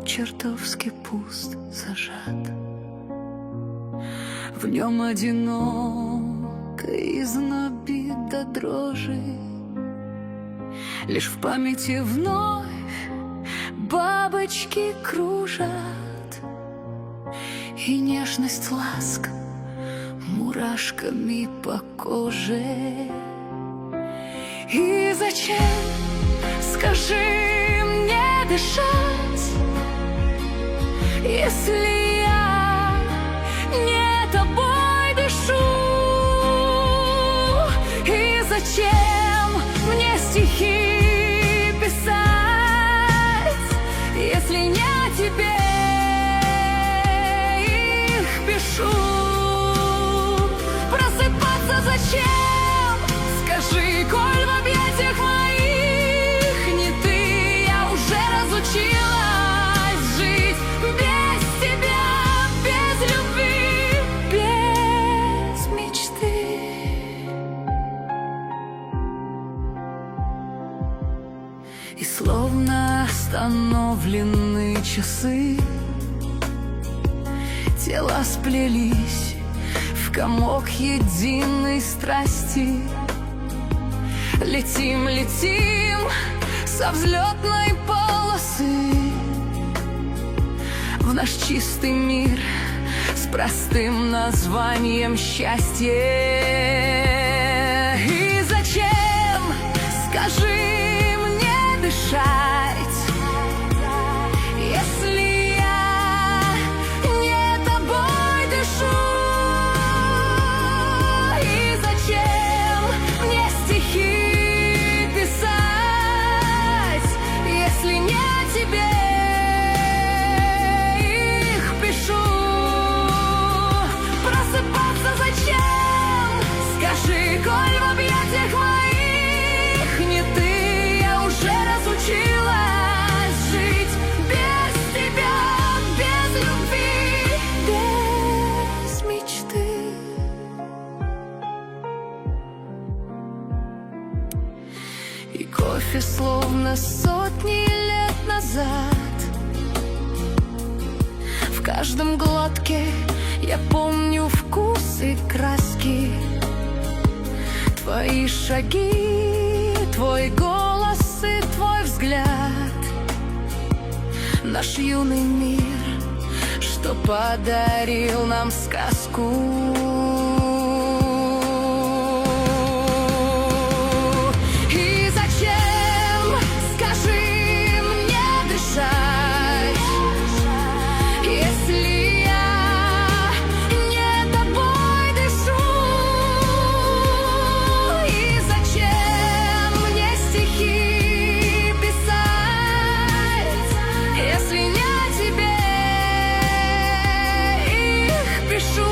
чертовски пуст, зажат. В нем одиноко и знобит до дрожи. Лишь в памяти вновь бабочки кружат, и нежность ласк мурашками по коже. И зачем, скажи мне, дышать, если я не тобой дышу? И зачем мне стихи писать, если не о тебе их пишу? Просыпаться зачем, скажи, коль в объятиях моих не ты? Я уже разучилась жить без тебя, без любви, без мечты. И словно остановлены часы, тела сплелись в комок единой страсти. Летим, летим со взлетной полосы в наш чистый мир с простым названием счастье. И зачем, скажи мне, дышать, если я не тобой дышу? И зачем мне стихи писать, если не о тебе их пишу? Просыпаться зачем, скажи, коль в объятиях моих не ты? Я уже разучилась жить без тебя, без любви, без мечты. И кофе словно сотни лет назад. В каждом глотке я помню вкус и краски. Твои шаги, твой голос и твой взгляд. Наш юный мир, что подарил нам сказку. И зачем, скажи мне, дышать, если я не тобой дышу? И зачем мне стихи писать, если не о тебе их пишу?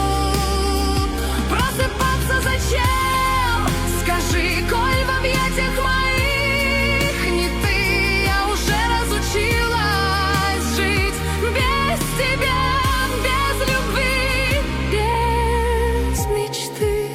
Просыпаться зачем, скажи, коль в объятиях моих не ты? Я уже разучилась жить без тебя, без любви, без мечты.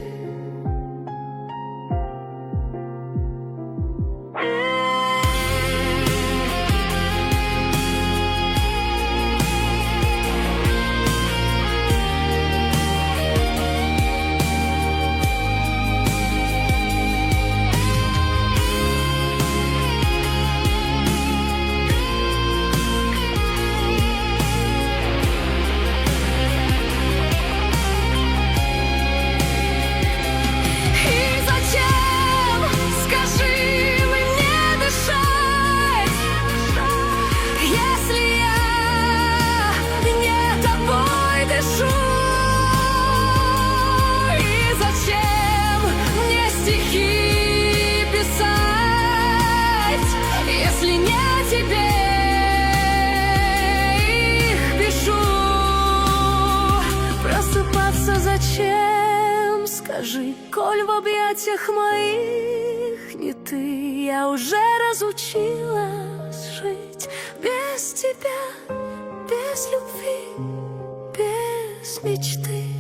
И зачем, скажи мне, дышать, если я не тобой дышу? И зачем мне стихи писать, если не о тебе их пишу? Просыпаться зачем, скажи, коль в объятиях моих не ты? Я уже разучилась жить без тебя, без любви, без мечты.